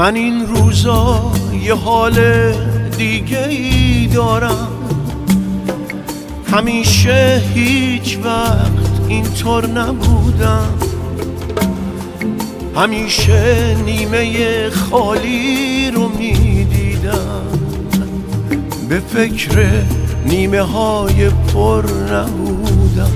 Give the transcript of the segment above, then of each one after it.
من این روزا یه حال دیگه ای دارم، همیشه هیچ وقت اینطور نبودم، همیشه نیمه خالی رو میدیدم، به فکر نیمه های پر نبودم.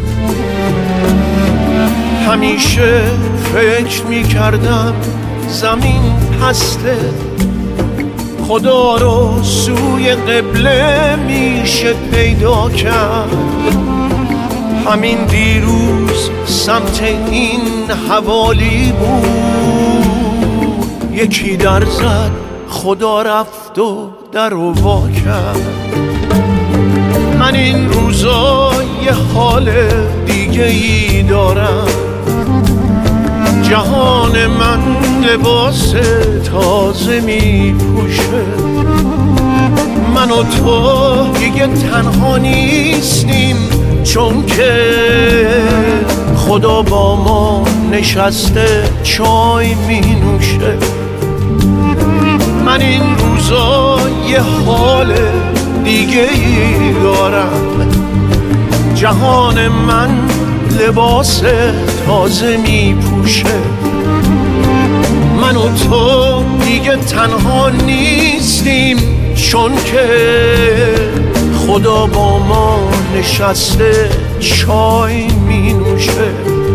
همیشه فکر میکردم زمین پسته، خدا رو سوی قبله میشه پیدا کرد. همین دیروز سمت این حوالی بود، یکی در زد خدا رفت و در رو وا کرد. من این روزا یه حال دیگه ای دارم، جهان من لباس تازه می پوشه. من و تو دیگه تنها نیستیم، چون که خدا با ما نشسته چای می نوشه. من این روزا یه حال دیگه ای دارم، جهان من لباس تازه می پوشه. من و تو دیگه تنها نیستیم، چون که خدا با ما نشسته چای می نوشه.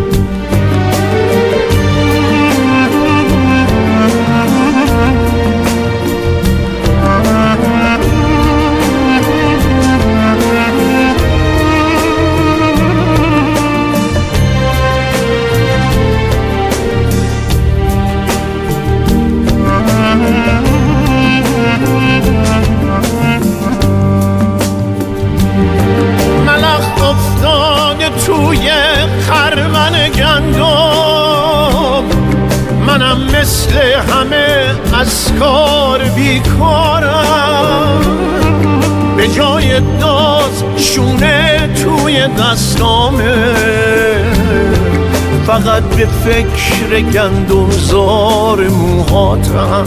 توی خرمن گندم، منم مثل همه از کار بیکارم. به جای داز شونه توی دستامه، فقط به فکر گندم زار موهاتم.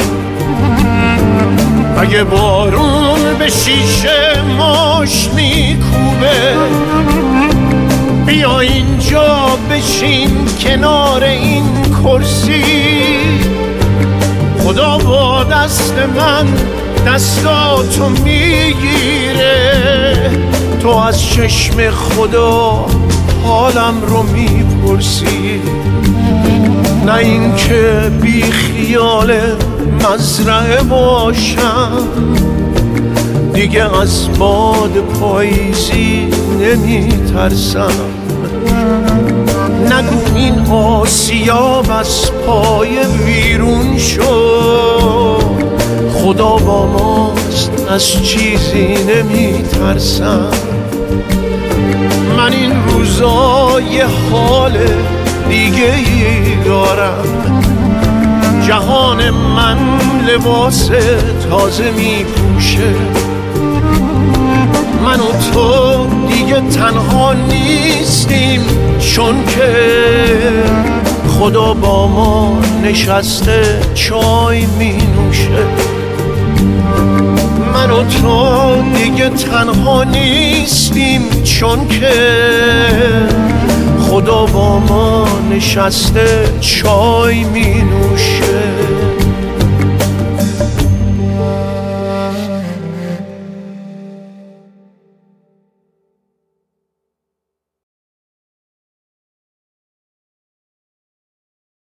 اگه بارون به شیشه ماش میکوبه، بیا اینجا بشین کنار این کرسی. خدا با دست من دستاتو میگیره، تو از چشم خدا حالم رو میپرسی. نه این که بی خیال مزرعه باشم، دیگه از باد پاییزی نمیترسم. نگو این آسیاب از پای بیرون شد، خدا با ماست از چیزی نمیترسم. من این روزا یه حال دیگه ای دارم، جهان من لباس تازه میپوشه. من و تو دیگه تنها نیستیم، چون که خدا با ما نشسته چای می نوشه. من و تو دیگه تنها نیستیم، چون که خدا با ما نشسته چای می نوشه.